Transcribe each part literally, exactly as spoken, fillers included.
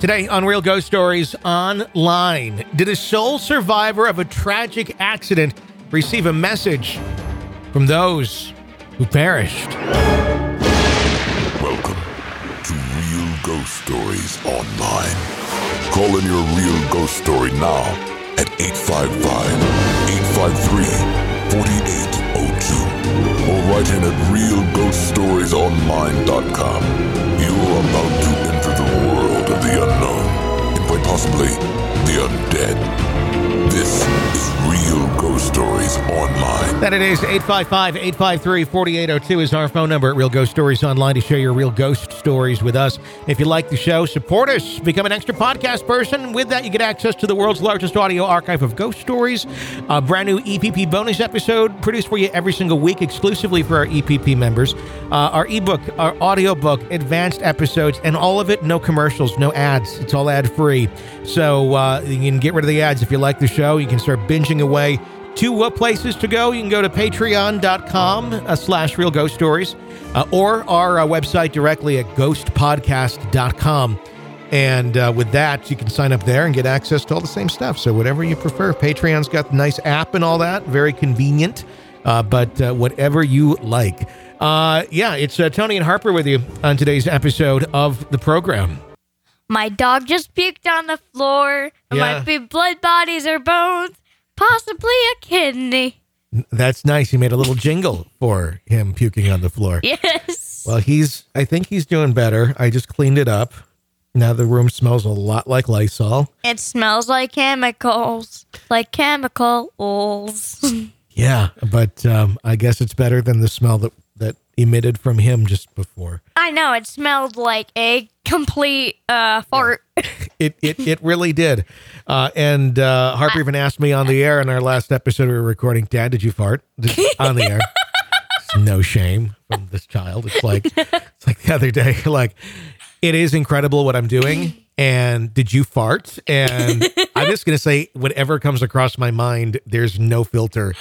Today on Real Ghost Stories Online, did a sole survivor of a tragic accident receive a message from those who perished? Welcome to Real Ghost Stories Online. Call in your real ghost story now at eight five five, eight five three, four eight zero two or write in at real ghost stories online dot com. You are about to enter the world of the unknown and quite possibly the undead. This is Real Ghost Stories Online. That it is. eight five five, eight five three, four eight zero two is our phone number at Real Ghost Stories Online to share your real ghost stories with us. If you like the show, support us. Become an extra podcast person. With that, you get access to the world's largest audio archive of ghost stories. A brand new E P P bonus episode produced for you every single week exclusively for our E P P members. Uh, our ebook, our audiobook, advanced episodes, and all of it, no commercials, no ads. It's all ad-free. So uh, you can get rid of the ads if you like the show. You can start binging away. Two uh, places to go. You can go to patreon.com uh, slash real ghost stories uh, or our uh, website directly at ghost podcast dot com. And uh, with that, you can sign up there and get access to all the same stuff. So whatever you prefer. Patreon's got the nice app and all that. Very convenient. Uh, but uh, whatever you like. Uh, yeah, it's uh, Tony and Harper with you on today's episode of the program. My dog just puked on the floor. There Yeah. might be blood bodies or bones. Possibly a kidney. That's nice. You made a little jingle for him puking on the floor. Yes. Well, he's, I think he's doing better. I just cleaned it up. Now the room smells a lot like Lysol. It smells like chemicals. Like chemicals. Yeah, but um, I guess it's better than the smell that, that emitted from him just before. I know. It smelled like a complete uh, fart. It it it really did. Uh, and uh, Harper even asked me on the air in our last episode we were recording, Dad, did you fart? Did, on the air. It's no shame from this child. It's like it's like the other day, like, it is incredible what I'm doing. And did you fart? And I'm just going to say whatever comes across my mind, there's no filter.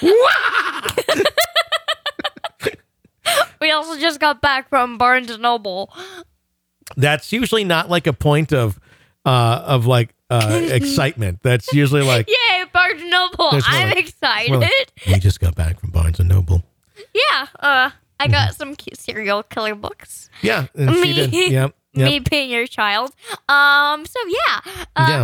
We also just got back from Barnes and Noble. That's usually not like a point of uh, of like uh, excitement. That's usually like, Yay, Barnes and Noble. There's more I'm like- excited. more like, we just got back from Barnes and Noble. Yeah. Uh, I got some cute serial killer books. Yeah, and she Me. did. Yep. Yep. Me being your child. Um. So yeah. Uh, yeah.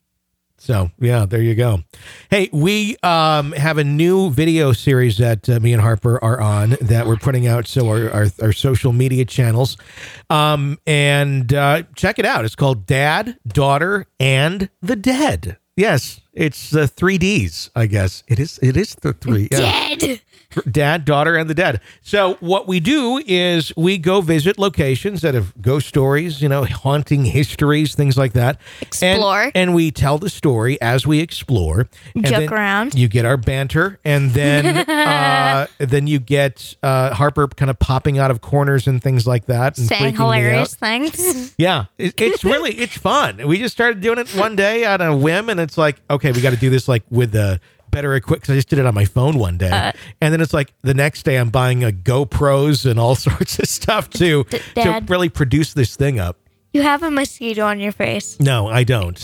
So, yeah, there you go. Hey, we um, have a new video series that uh, me and Harper are on that we're putting out. So our, our, our social media channels. Um, and uh, check it out. It's called Dad, Daughter, and the Dead. Yes, it's the three Ds, I guess. It is It is the three. Yeah. Dead. Dad, Daughter, and the Dead. So what we do is we go visit locations that have ghost stories, you know, haunting histories, things like that. Explore. And, and we tell the story as we explore. And Joke then around. You get our banter, and then uh, then you get uh, Harper kind of popping out of corners and things like that. And Saying freaking me hilarious out. things. Yeah, it, it's really, it's fun. We just started doing it one day on a whim, and it's like, okay, we got to do this like with the better equipped, because I just did it on my phone one day. Uh, and then it's like the next day I'm buying a GoPros and all sorts of stuff to, D- to Dad. really produce this thing up. You have a mosquito on your face. No, I don't.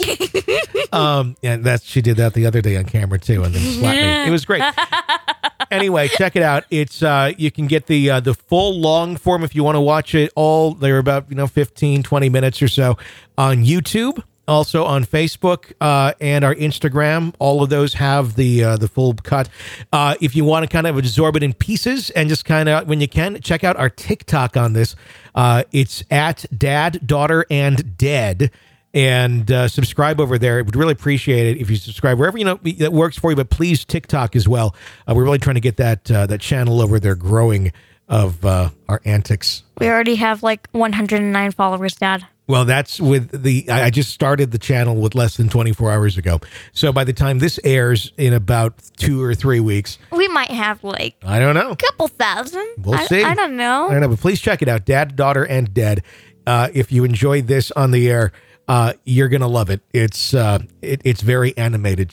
um, and that's, she did that the other day on camera too, and then slapped me. It was great. Anyway, check it out. It's uh, you can get the uh, the full long form if you want to watch it all. They're about, you know, fifteen, twenty minutes or so on YouTube. Also on Facebook uh, and our Instagram. All of those have the uh, the full cut. Uh, if you want to kind of absorb it in pieces and just kind of, when you can, check out our TikTok on this. Uh, it's at Dad, Daughter, and Dead. And uh, subscribe over there. We'd really appreciate it if you subscribe wherever you know that works for you. But please, TikTok as well. Uh, we're really trying to get that uh, that channel over there growing of uh, our antics. We already have like one hundred nine followers, Dad. Well, that's with the, I I just started the channel with less than twenty-four hours ago. So by the time this airs in about two or three weeks, We might have like I don't know. a couple thousand. We'll I, see. I don't know. I don't know, but please check it out. Dad, Daughter, and Dead. Uh, if you enjoyed this on the air, uh, you're going to love it. It's, uh, it, it's very animated. She's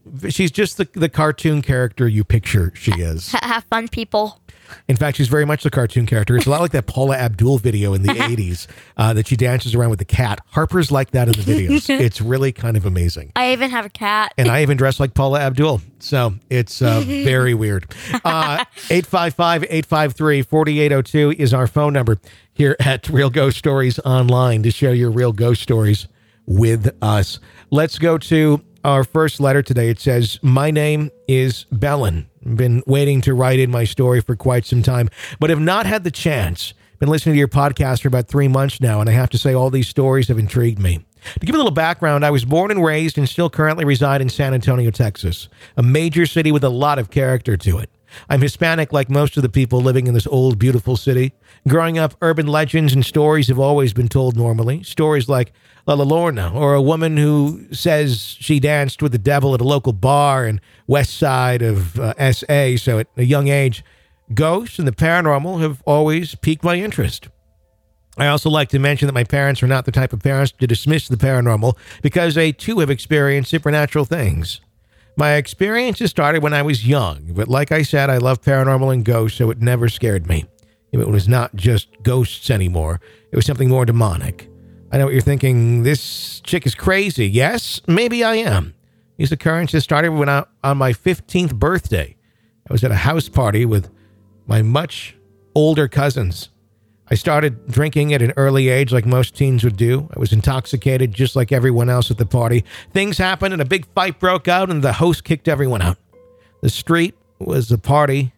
she's just the, the cartoon character you picture she is. Have fun, people. In fact, she's very much the cartoon character. It's a lot like that Paula Abdul video in the eighties uh, that she dances around with the cat. Harper's like that in the videos. It's really kind of amazing. I even have a cat. And I even dress like Paula Abdul. So it's uh, very weird. Uh, eight five five, eight five three, four eight zero two is our phone number here at Real Ghost Stories Online to share your real ghost stories with us. Let's go to our first letter today. It says, my name is Bellin. Been waiting to write in my story for quite some time, but have not had the chance. Been listening to your podcast for about three months now, and I have to say all these stories have intrigued me. To give a little background, I was born and raised and still currently reside in San Antonio, Texas, a major city with a lot of character to it. I'm Hispanic like most of the people living in this old, beautiful city. Growing up, urban legends and stories have always been told normally. Stories like La Llorona, or a woman who says she danced with the devil at a local bar in west side of uh, S A. So at a young age, ghosts and the paranormal have always piqued my interest. I also like to mention that my parents are not the type of parents to dismiss the paranormal because they too have experienced supernatural things. My experiences started when I was young, but like I said, I love paranormal and ghosts, so it never scared me. It was not just ghosts anymore. It was something more demonic. I know what you're thinking. This chick is crazy. Yes, maybe I am. These occurrences started when I, on my fifteenth birthday. I was at a house party with my much older cousins. I started drinking at an early age like most teens would do. I was intoxicated just like everyone else at the party. Things happened and a big fight broke out and the host kicked everyone out. The street was the party.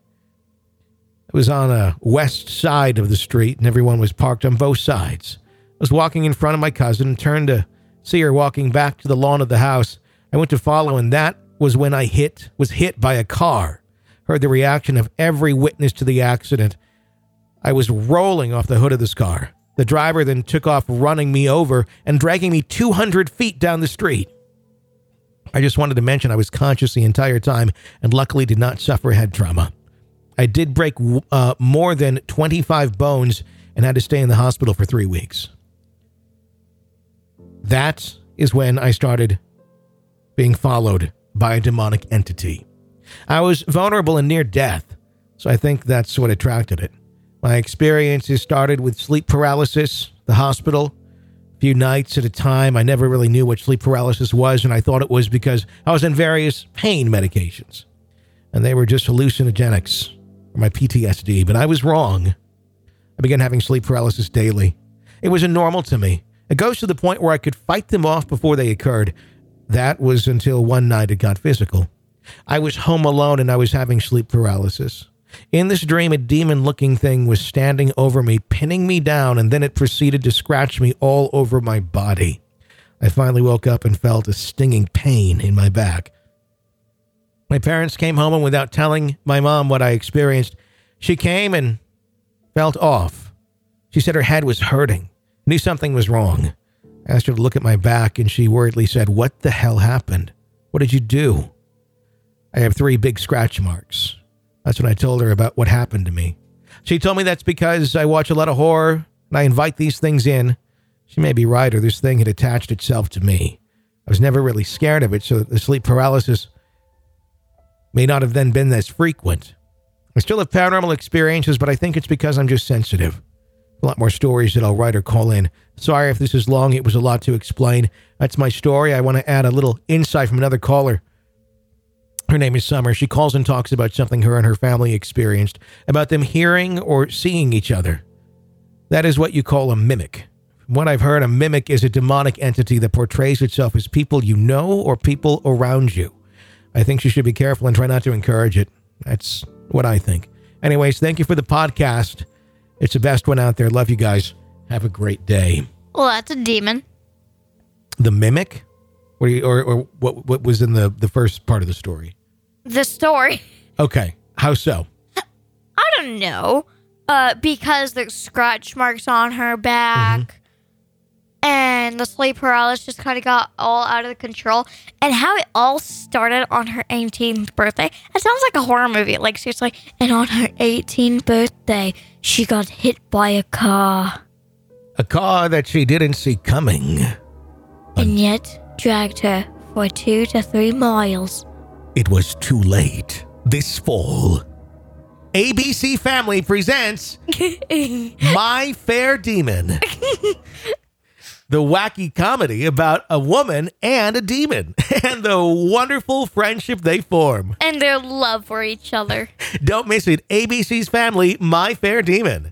It was on a west side of the street and everyone was parked on both sides. I was walking in front of my cousin and turned to see her walking back to the lawn of the house. I went to follow, and that was when I hit was hit by a car. Heard the reaction of every witness to the accident. I was rolling off the hood of this car. The driver then took off running me over and dragging me two hundred feet down the street. I just wanted to mention I was conscious the entire time and luckily did not suffer head trauma. I did break uh, more than twenty-five bones and had to stay in the hospital for three weeks. That is when I started being followed by a demonic entity. I was vulnerable and near death, so I think that's what attracted it. My experiences started with sleep paralysis, the hospital, a few nights at a time. I never really knew what sleep paralysis was, and I thought it was because I was on various pain medications, and they were just hallucinogenics for my P T S D, but I was wrong. I began having sleep paralysis daily. It was normal to me. It goes to the point where I could fight them off before they occurred. That was until one night it got physical. I was home alone and I was having sleep paralysis. In this dream, a demon-looking thing was standing over me, pinning me down, and then it proceeded to scratch me all over my body. I finally woke up and felt a stinging pain in my back. My parents came home, and without telling my mom what I experienced, she came and felt off. She said her head was hurting. Knew something was wrong. I asked her to look at my back, and she worriedly said, "What the hell happened? What did you do?" I have three big scratch marks. That's when I told her about what happened to me. She told me that's because I watch a lot of horror, and I invite these things in. She may be right, or this thing had attached itself to me. I was never really scared of it, so the sleep paralysis may not have then been as frequent. I still have paranormal experiences, but I think it's because I'm just sensitive. A lot more stories that I'll write or call in. Sorry if this is long. It was a lot to explain. That's my story. I want to add a little insight from another caller. Her name is Summer. She calls and talks about something her and her family experienced, about them hearing or seeing each other. That is what you call a mimic. From what I've heard, a mimic is a demonic entity that portrays itself as people you know or people around you. I think you should be careful and try not to encourage it. That's what I think. Anyways, thank you for the podcast. It's the best one out there. Love you guys. Have a great day. Well, that's a demon. The mimic? Or, or, or what, what was in the, the first part of the story? The story. Okay. How so? I don't know. Uh, because there's scratch marks on her back. Mm-hmm. And the sleep paralysis kind of got all out of control. And how it all started on her eighteenth birthday. It sounds like a horror movie. Like, seriously. And on her eighteenth birthday, she got hit by a car. A car that she didn't see coming. And yet dragged her for two to three miles it was too late. This fall, A B C Family presents My Fair Demon, the wacky comedy about a woman and a demon and the wonderful friendship they form. And their love for each other. Don't miss it. A B C's Family, My Fair Demon.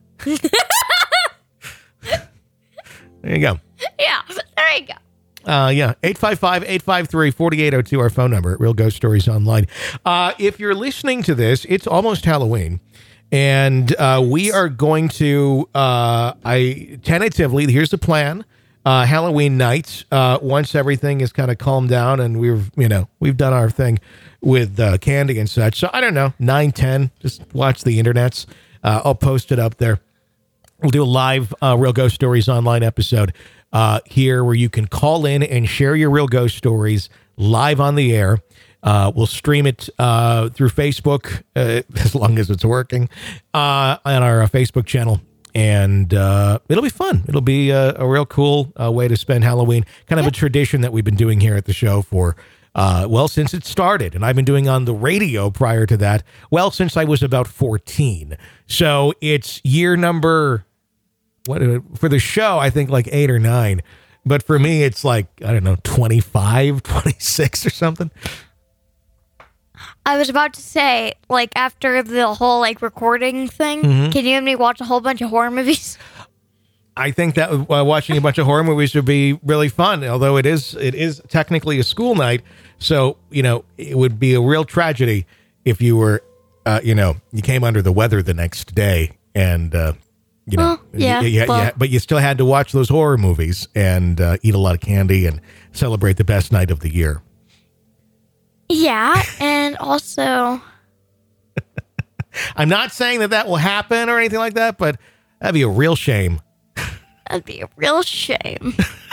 There you go. Yeah, there you go. Uh, yeah, eight five five, eight five three, four eight zero two, our phone number at Real Ghost Stories Online. Uh, if you're listening to this, it's almost Halloween, and uh, we are going to, uh, I tentatively, here's the plan, uh, Halloween night, uh, once everything is kind of calmed down and we've, you know, we've done our thing with uh, candy and such. So I don't know, nine, ten, just watch the internets. Uh, I'll post it up there. We'll do a live uh, Real Ghost Stories Online episode uh, here where you can call in and share your real ghost stories live on the air. Uh, we'll stream it uh, through Facebook uh, as long as it's working uh, on our uh, Facebook channel. And uh, it'll be fun. It'll be a, a real cool uh, way to spend Halloween. Kind of yep. a tradition that we've been doing here at the show for, uh, well, since it started. And I've been doing on the radio prior to that, well, since I was about fourteen. So it's year number... What for the show, I think like eight or nine. But for me, it's like, I don't know, twenty-five, twenty-six or something. I was about to say, like, after the whole, like, recording thing, mm-hmm. can you and me watch a whole bunch of horror movies? I think that uh, watching a bunch of horror movies would be really fun, although it is it is technically a school night. So, you know, it would be a real tragedy if you were, uh, you know, you came under the weather the next day and... Uh, You know, oh, yeah, yeah, well. yeah, but you still had to watch those horror movies and uh, eat a lot of candy and celebrate the best night of the year. Yeah, and also... I'm not saying that that will happen or anything like that, but that'd be a real shame. That'd be a real shame.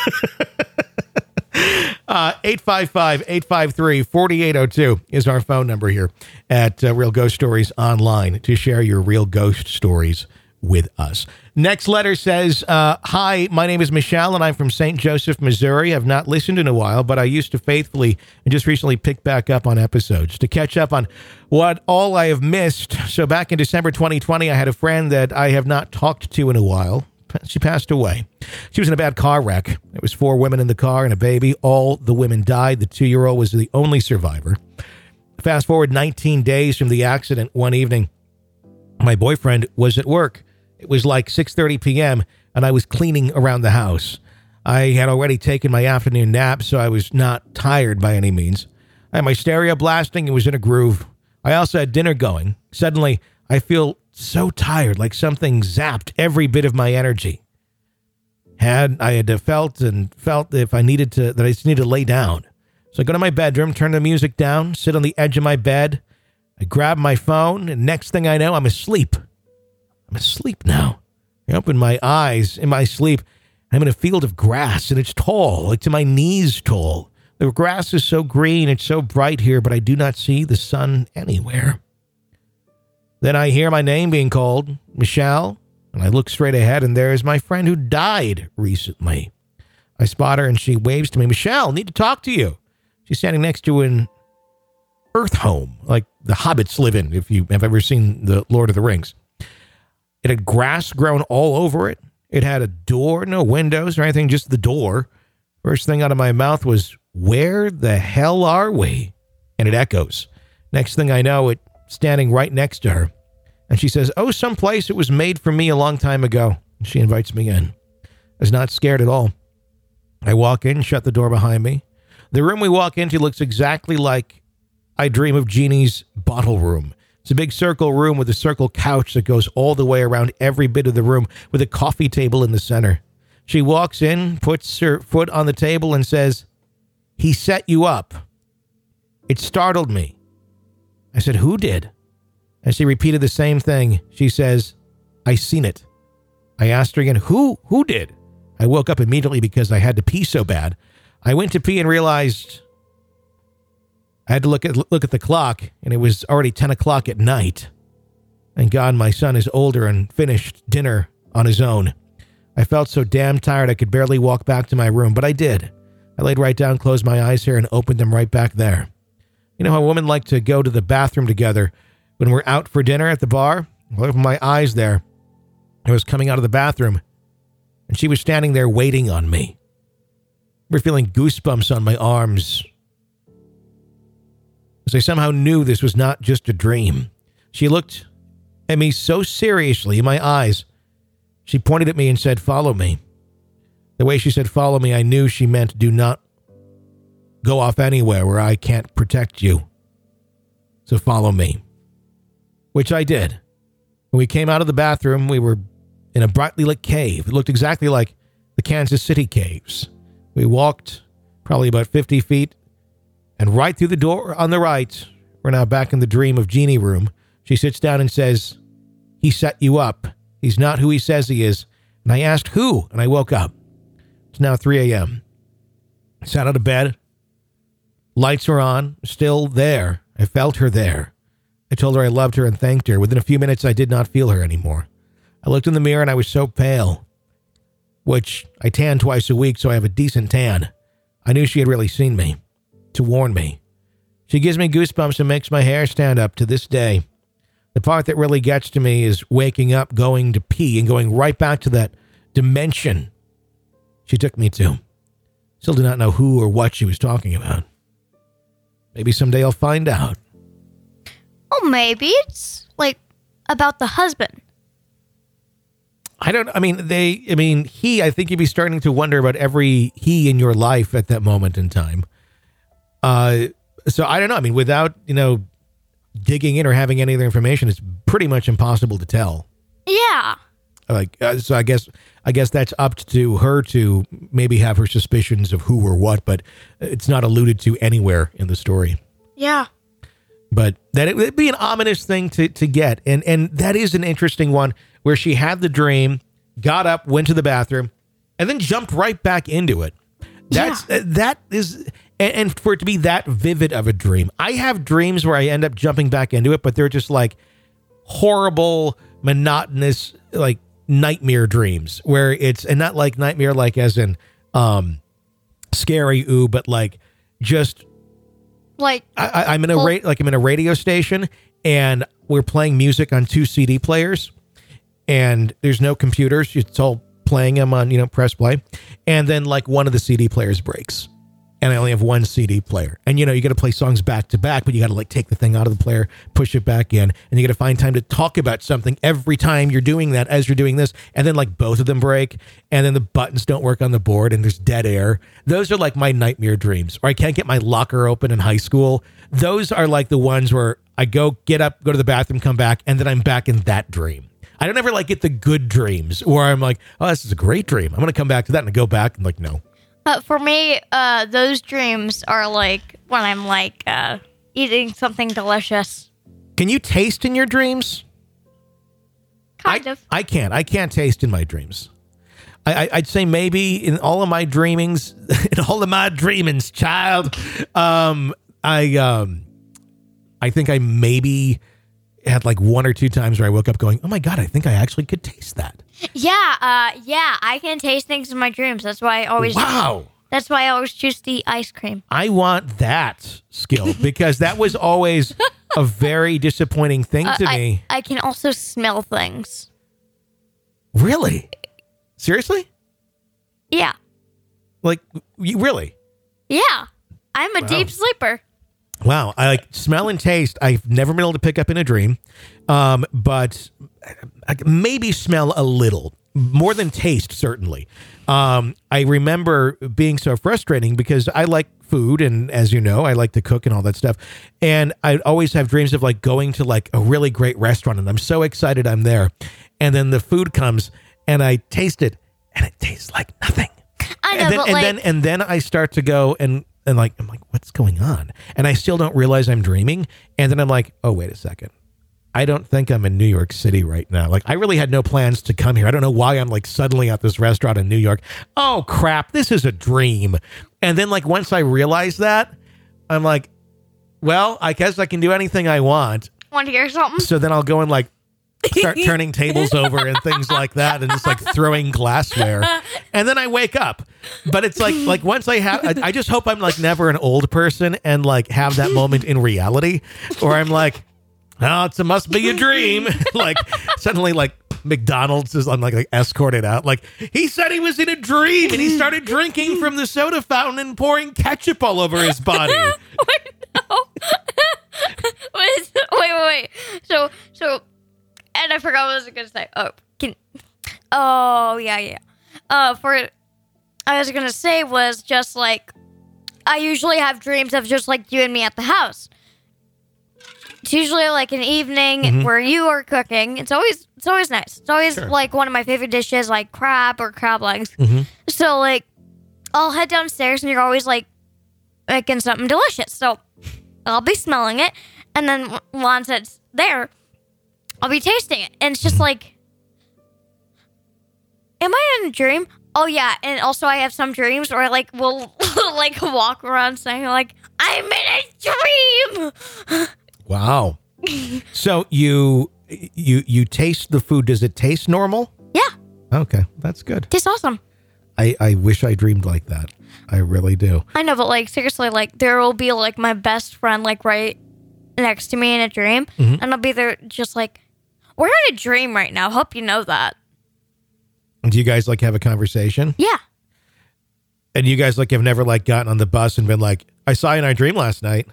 uh, eight five five, eight five three, four eight zero two is our phone number here at uh, Real Ghost Stories Online to share your real ghost stories with us. Next letter says, uh, hi, my name is Michelle and I'm from Saint Joseph, Missouri. I've not listened in a while, but I used to faithfully and just recently pick back up on episodes to catch up on what all I have missed. So back in December twenty twenty, I had a friend that I have not talked to in a while. She passed away. She was in a bad car wreck. There was four women in the car and a baby. All the women died. The two-year-old was the only survivor. Fast forward nineteen days from the accident. One evening, my boyfriend was at work. It was like six thirty p.m. and I was cleaning around the house. I had already taken my afternoon nap, so I was not tired by any means. I had my stereo blasting and was in a groove. I also had dinner going. Suddenly, I feel so tired, like something zapped every bit of my energy. Had I had felt and felt that if I needed to, that I just needed to lay down. So I go to my bedroom, turn the music down, sit on the edge of my bed. I grab my phone, and next thing I know, I'm asleep. I'm asleep now. I open my eyes in my sleep. I'm in a field of grass, and it's tall, like to my knees tall. The grass is so green, it's so bright here, but I do not see the sun anywhere. Then I hear my name being called, Michelle, and I look straight ahead, and there is my friend who died recently. I spot her, and she waves to me, Michelle, need to talk to you. She's standing next to an earth home, like the hobbits live in, if you have ever seen The Lord of the Rings. It had grass grown all over it. It had a door, no windows or anything, just the door. First thing out of my mouth was, where the hell are we? And it echoes. Next thing I know, it's standing right next to her. And she says, oh, someplace it was made for me a long time ago. And she invites me in. I was not scared at all. I walk in, shut the door behind me. The room we walk into looks exactly like I dream of Jeannie's bottle room. It's a big circle room with a circle couch that goes all the way around every bit of the room with a coffee table in the center. She walks in, puts her foot on the table and says, he set you up. It startled me. I said, who did? And she repeated the same thing. She says, I seen it. I asked her again, who, who did? I woke up immediately because I had to pee so bad. I went to pee and realized I had to look at look at the clock, and it was already ten o'clock at night. Thank God my son is older and finished dinner on his own. I felt so damn tired I could barely walk back to my room, but I did. I laid right down, closed my eyes here, and opened them right back there. You know how women like to go to the bathroom together when we're out for dinner at the bar? I opened my eyes there. I was coming out of the bathroom, and she was standing there waiting on me. I remember feeling goosebumps on my arms, as I somehow knew this was not just a dream. She looked at me so seriously in my eyes. She pointed at me and said, "Follow me." The way she said, "Follow me," I knew she meant do not go off anywhere where I can't protect you. So follow me. Which I did. When we came out of the bathroom, we were in a brightly lit cave. It looked exactly like the Kansas City caves. We walked probably about fifty feet, and right through the door on the right, we're now back in the dream of Jeannie room. She sits down and says, "He set you up. He's not who he says he is." And I asked who, and I woke up. It's now three a.m. I sat out of bed. Lights were on, still there. I felt her there. I told her I loved her and thanked her. Within a few minutes, I did not feel her anymore. I looked in the mirror and I was so pale, which I tan twice a week, so I have a decent tan. I knew she had really seen me, to warn me. She gives me goosebumps and makes my hair stand up to this day. The part that really gets to me is waking up, going to pee, and going right back to that dimension she took me to. Still do not know who or what she was talking about. Maybe someday I'll find out. Oh, maybe it's like about the husband. I don't, I mean, they, I mean, he, I think you'd be starting to wonder about every he in your life at that moment in time. Uh, so I don't know. I mean, without, you know, digging in or having any other information, it's pretty much impossible to tell. Yeah. Like, uh, so I guess, I guess that's up to her to maybe have her suspicions of who or what, but it's not alluded to anywhere in the story. Yeah. But that it would be an ominous thing to, to get. And, and that is an interesting one where she had the dream, got up, went to the bathroom, and then jumped right back into it. That's, Yeah. uh, that is, and, and for it to be that vivid of a dream. I have dreams where I end up jumping back into it, but they're just like horrible, monotonous, like nightmare dreams where it's, and not like nightmare, like as in, um, scary, ooh, but like just, Like, I, I'm in a well, ra- like I'm in a radio station and we're playing music on two C D players and there's no computers. It's all playing them on, you know, press play. And then like one of the C D players breaks and I only have one C D player. And, you know, you got to play songs back to back, but you got to like take the thing out of the player, push it back in, and you got to find time to talk about something every time you're doing that as you're doing this. And then like both of them break and then the buttons don't work on the board and there's dead air. Those are like my nightmare dreams. Or I can't get my locker open in high school. Those are like the ones where I go, get up, go to the bathroom, come back, and then I'm back in that dream. I don't ever like get the good dreams where I'm like, oh, this is a great dream. I'm going to come back to that and I go back and like, no. Uh, for me, uh, those dreams are like when I'm like uh, eating something delicious. Can you taste in your dreams? Kind I, of. I can't. I can't taste in my dreams. I, I, I'd say maybe in all of my dreamings, in all of my dreamings, child, um, I um, I think I maybe had like one or two times where I woke up going, oh my God, I think I actually could taste that. Yeah, uh, yeah, I can taste things in my dreams. That's why I always. Wow. That's why I always choose to eat ice cream. I want that skill because that was always a very disappointing thing Uh, to I, me. I can also smell things. Really? Seriously? Yeah, Like, you really? yeah. I'm a Wow. deep sleeper. Wow. I like smell and taste. I've never been able to pick up in a dream, um, but I can maybe smell a little more than taste. Certainly. Um, I remember being so frustrating because I like food. And as you know, I like to cook and all that stuff. And I'd always have dreams of like going to like a really great restaurant and I'm so excited I'm there. And then the food comes and I taste it and it tastes like nothing. I know, and then, but and like, then and then I start to go and and like I'm like, what's going on? And I still don't realize I'm dreaming. And then I'm like, oh wait a second, I don't think I'm in New York City right now. Like I really had no plans to come here. I don't know why I'm like suddenly at this restaurant in New York. Oh crap, this is a dream. And then like once I realize that, I'm like, well, I guess I can do anything I want. want to hear something? So then I'll go and like start turning tables over and things like that, and just like throwing glassware. And then I wake up. But it's like, like once I have, I, I just hope I'm like never an old person and like have that moment in reality, or I'm like, oh, it's a must be a dream. Like suddenly, like McDonald's is, I'm like, like escorted out. Like he said he was in a dream, and he started drinking from the soda fountain and pouring ketchup all over his body. Wait, no. wait, wait, wait, wait. So, so, and I forgot what I was gonna say. Oh, can, oh yeah, yeah. Uh, for I was gonna say was just like I usually have dreams of just like you and me at the house. It's usually like an evening Mm-hmm. where you are cooking. It's always it's always nice. It's always Sure. like one of my favorite dishes, like crab or crab legs. Mm-hmm. So like I'll head downstairs and you're always like making something delicious. So I'll be smelling it, and then once it's there, I'll be tasting it, and it's just like, am I in a dream? Oh yeah, and also I have some dreams where I like will like walk around saying like I'm in a dream. Wow. So you you you taste the food. Does it taste normal? Yeah, Okay, that's good. tastes awesome. I, I wish I dreamed like that. I really do. I know, but like seriously, like there will be like my best friend like right next to me in a dream, Mhm. and I'll be there just like, we're in a dream right now. Hope you know that. Do you guys like have a conversation? Yeah. And you guys like have never like gotten on the bus and been like, I saw you in our dream last night.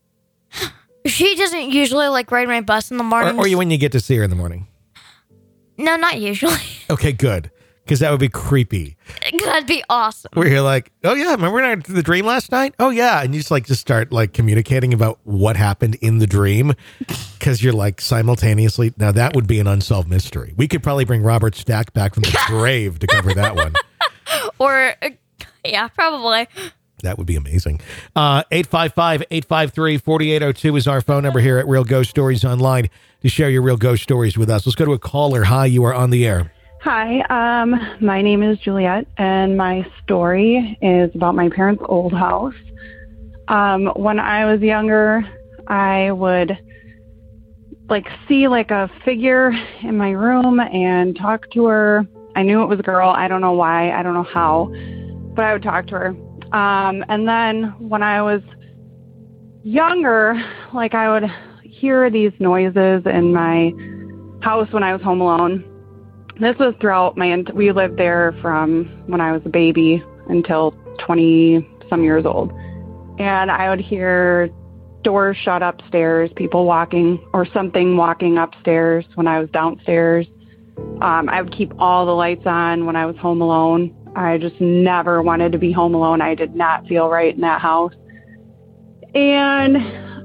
She doesn't usually like ride my bus in the Or, morning. or you when you get to see her in the morning. No, not usually. Okay, good. Because that would be creepy. That'd be awesome. Where you're like, oh yeah, remember in our, the dream last night? Oh yeah. And you just like just start like communicating about what happened in the dream. Because you're like simultaneously, now that would be an unsolved mystery. We could probably bring Robert Stack back from the grave to cover that one. Or, uh, yeah, probably. That would be amazing. Uh, eight five five, eight five three, four eight zero two is our phone number here at Real Ghost Stories Online to share your real ghost stories with us. Let's go to a caller. Hi, you are on the air. Hi, um, my name is Juliet, and my story is about my parents' old house. Um, when I was younger, I would like see like a figure in my room and talk to her. I knew it was a girl. I don't know why. I don't know how, but I would talk to her. Um, and then when I was younger, like I would hear these noises in my house when I was home alone. This was throughout my, ent- we lived there from when I was a baby until twenty some years old. And I would hear doors shut upstairs, people walking or something walking upstairs when I was downstairs. Um, I would keep all the lights on when I was home alone. I just never wanted to be home alone. I did not feel right in that house. And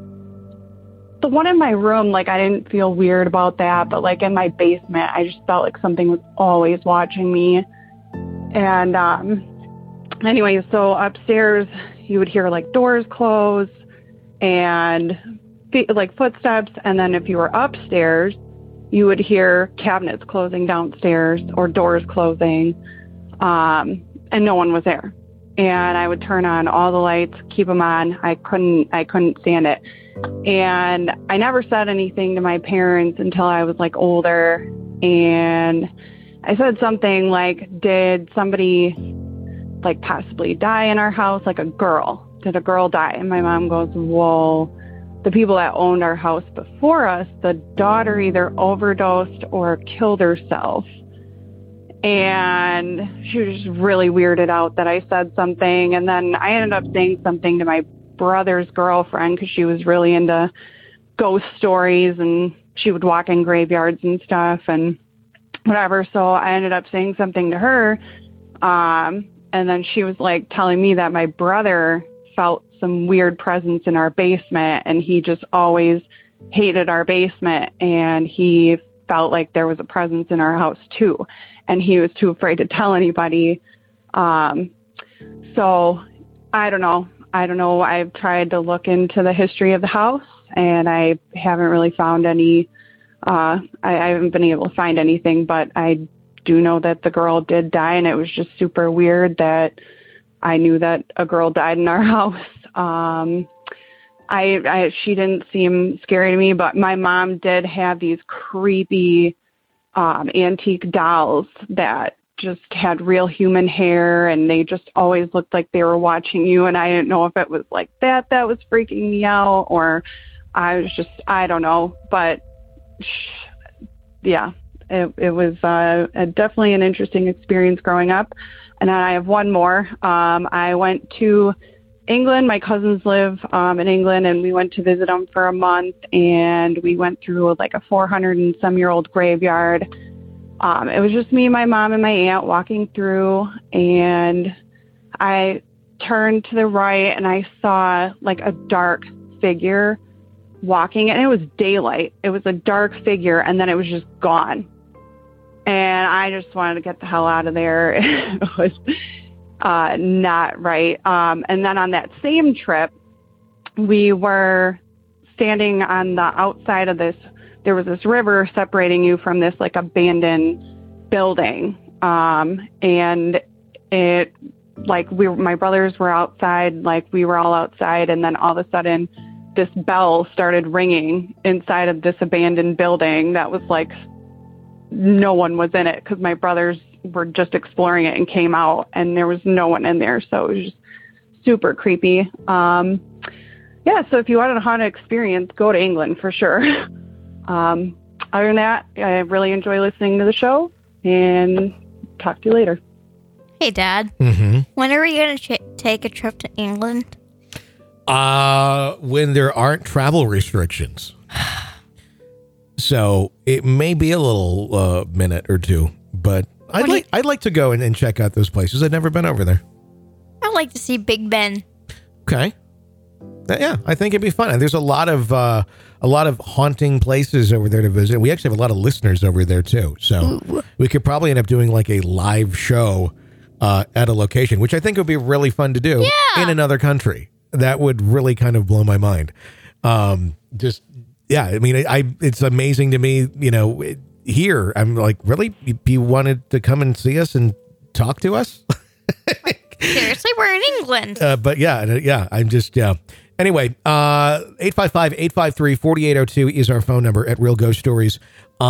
the one in my room, like I didn't feel weird about that, but like in my basement, I just felt like something was always watching me. And um, anyway, so upstairs, you would hear like doors close and feet, like footsteps. And then if you were upstairs, you would hear cabinets closing downstairs or doors closing. Um, and no one was there. And I would turn on all the lights, keep them on. I couldn't, I couldn't stand it. And I never said anything to my parents until I was like older. And I said something like, did somebody like possibly die in our house? Like a girl, did a girl die? And my mom goes, well, the people that owned our house before us, the daughter either overdosed or killed herself. And she was just really weirded out that I said something. And then I ended up saying something to my brother's girlfriend because she was really into ghost stories and she would walk in graveyards and stuff and whatever. So I ended up saying something to her. Um, and then she was like telling me that my brother felt some weird presence in our basement and he just always hated our basement and he felt like there was a presence in our house too. And he was too afraid to tell anybody. Um, so I don't know. I don't know. I've tried to look into the history of the house and I haven't really found any, uh, I, I haven't been able to find anything, but I do know that the girl did die and it was just super weird that I knew that a girl died in our house. Um, I, I she didn't seem scary to me, but my mom did have these creepy um, antique dolls that just had real human hair, and they just always looked like they were watching you. And I didn't know if it was like that that was freaking me out, or I was just, I don't know. But yeah, it, it was uh, a, definitely an interesting experience growing up. And I have one more. Um, I went to England. My cousins live um, in England, and we went to visit them for a month, and we went through like a four hundred and some year old graveyard. Um, it was just me, my mom, and my aunt walking through, and I turned to the right, and I saw like a dark figure walking, and it was daylight. It was a dark figure, and then it was just gone. And I just wanted to get the hell out of there. It was uh, not right. Um, and then on that same trip, we were standing on the outside of this. There was this river separating you from this like abandoned building. Um, and it, like we, my brothers were outside, like we were all outside. And then all of a sudden this bell started ringing inside of this abandoned building that was like, no one was in it, because my brothers were just exploring it and came out, and there was no one in there. So it was just super creepy. Um, yeah. So if you wanted a haunted experience, go to England for sure. Um, other than that, I really enjoy listening to the show, and talk to you later. Hey, Dad. Mm-hmm. When are we going to ch- take a trip to England? Uh, when there aren't travel restrictions. So it may be a little uh, minute or two, but I'd What do like you- I'd like to go and, and check out those places. I've never been over there. I'd like to see Big Ben. Okay. Uh, Yeah, I think it'd be fun. And there's a lot of uh, a lot of haunting places over there to visit. We actually have a lot of listeners over there too, so Ooh. we could probably end up doing like a live show uh, at a location, which I think would be really fun to do Yeah. in another country. That would really kind of blow my mind. Um, just yeah, I mean, I, I it's amazing to me. You know, it, here I'm like, really, you, you wanted to come and see us and talk to us? Seriously, we're in England. Uh, but yeah, yeah, I'm just, yeah. Anyway, uh, eight five five, eight five three, four eight zero two is our phone number at Real Ghost Stories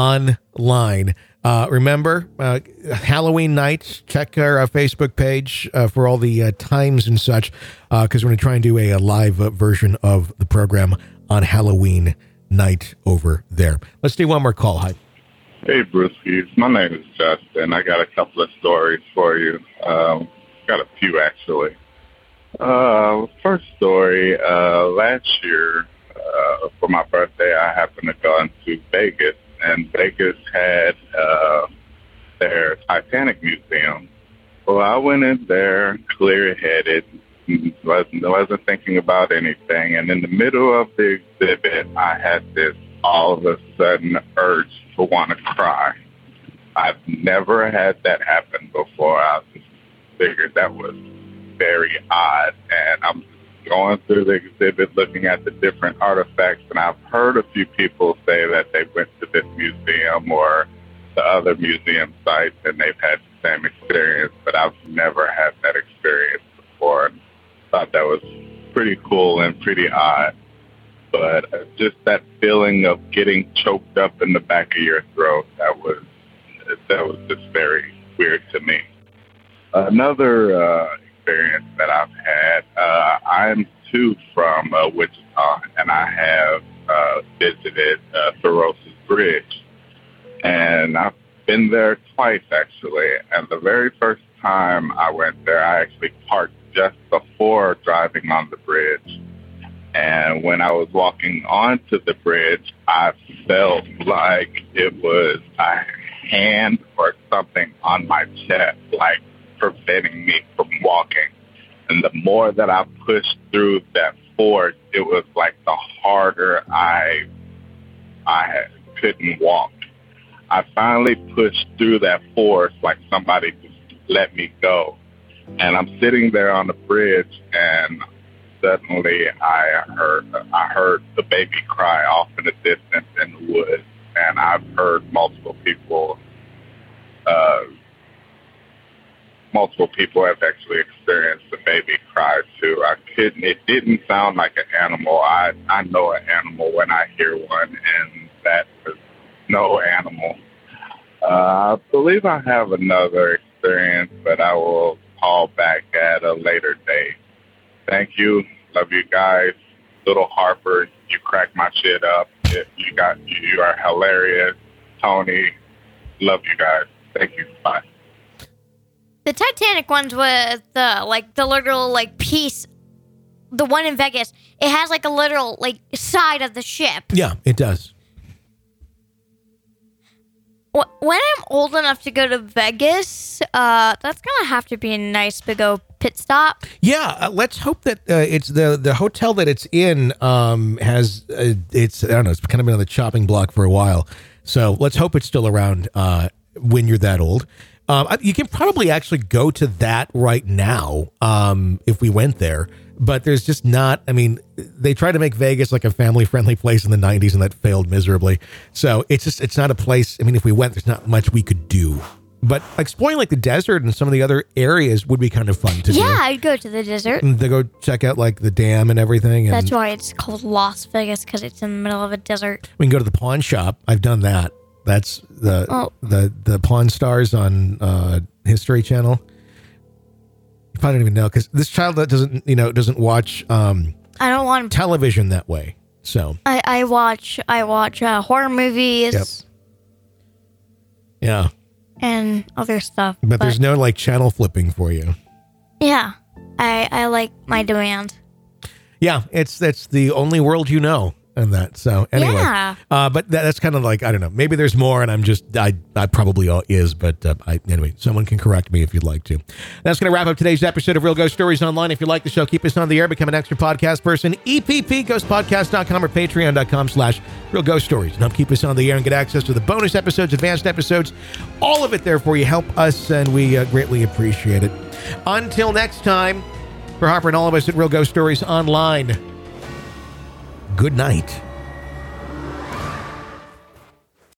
Online. Uh, remember, uh, Halloween night, check our, our Facebook page uh, for all the uh, times and such, because we're going to try and do a, a live uh, version of the program on Halloween night over there. Let's do one more call. Hi. Hey, Brewskis. My name is Justin. I got a couple of stories for you. Um, got a few, actually. Uh, first story, uh, last year, uh, for my birthday, I happened to go into Vegas, and Vegas had uh, their Titanic Museum. Well, I went in there clear-headed, wasn't, wasn't thinking about anything, and in the middle of the exhibit, I had this all of a sudden urge to want to cry. I've never had that happen before. I just figured that was very odd, and I'm going through the exhibit looking at the different artifacts, and I've heard a few people say that they went to this museum or the other museum sites and they've had the same experience, but I've never had that experience before, and thought that was pretty cool and pretty odd. But uh, just that feeling of getting choked up in the back of your throat, that was that was just very weird to me. Another uh, experience that I've had, uh, I'm too from uh, Wichita, and I have uh, visited uh, Thoreau's Bridge, and I've been there twice actually. And the very first time I went there, I actually parked just before driving on the bridge. And when I was walking onto the bridge, I felt like it was a hand or something on my chest, like preventing me from walking. And the more that I pushed through that force, it was like the harder I I couldn't walk. I finally pushed through that force, like somebody just let me go. And I'm sitting there on the bridge, and suddenly I heard I heard the baby cry off in the distance in the woods, and I've heard multiple people uh, multiple people have actually experienced the baby cry too. I couldn't. It didn't sound like an animal. I I know an animal when I hear one, and that was no animal. Uh, I believe I have another experience, but I will call back at a later date. Thank you. Love you guys. Little Harper, you crack my shit up. You got you are hilarious. Tony, love you guys. Thank you. Bye. The Titanic ones with the like the literal like piece, the one in Vegas, it has like a literal like side of the ship. Yeah, it does. When I'm old enough to go to Vegas, uh, that's gonna have to be a nice big old pit stop. Yeah, uh, let's hope that uh, it's the the hotel that it's in um, has uh, it's I don't know, it's kind of been on the chopping block for a while. So let's hope it's still around uh, when you're that old. Um, you can probably actually go to that right now um, if we went there, but there's just not. I mean, they tried to make Vegas like a family friendly place in the nineties, and that failed miserably. So it's just it's not a place. I mean, if we went, there's not much we could do. But exploring like the desert and some of the other areas would be kind of fun to do. Yeah, I'd go to the desert. And to go check out like the dam and everything. And that's why it's called Las Vegas, because it's in the middle of a desert. We can go to the pawn shop. I've done that. That's the oh. the the Pawn Stars on uh, History Channel. You probably don't even know because this child that doesn't you know doesn't watch um, I don't want television that way. So I, I watch I watch uh, horror movies. Yep. Yeah. And other stuff. But, but there's no like channel flipping for you. Yeah. I I like my demand. Yeah, it's that's the only world you know. And that so anyway, yeah. uh, but that, that's kind of like I don't know. Maybe there's more, and I'm just I I probably all is, but uh, I, anyway, someone can correct me if you'd like to. That's going to wrap up today's episode of Real Ghost Stories Online. If you like the show, keep us on the air, become an extra podcast person. E P P ghost podcast dot com or patreon dot com slash Real Ghost Stories, and help keep us on the air and get access to the bonus episodes, advanced episodes, all of it there for you. Help us, and we uh, greatly appreciate it. Until next time, for Harper and all of us at Real Ghost Stories Online. Good night.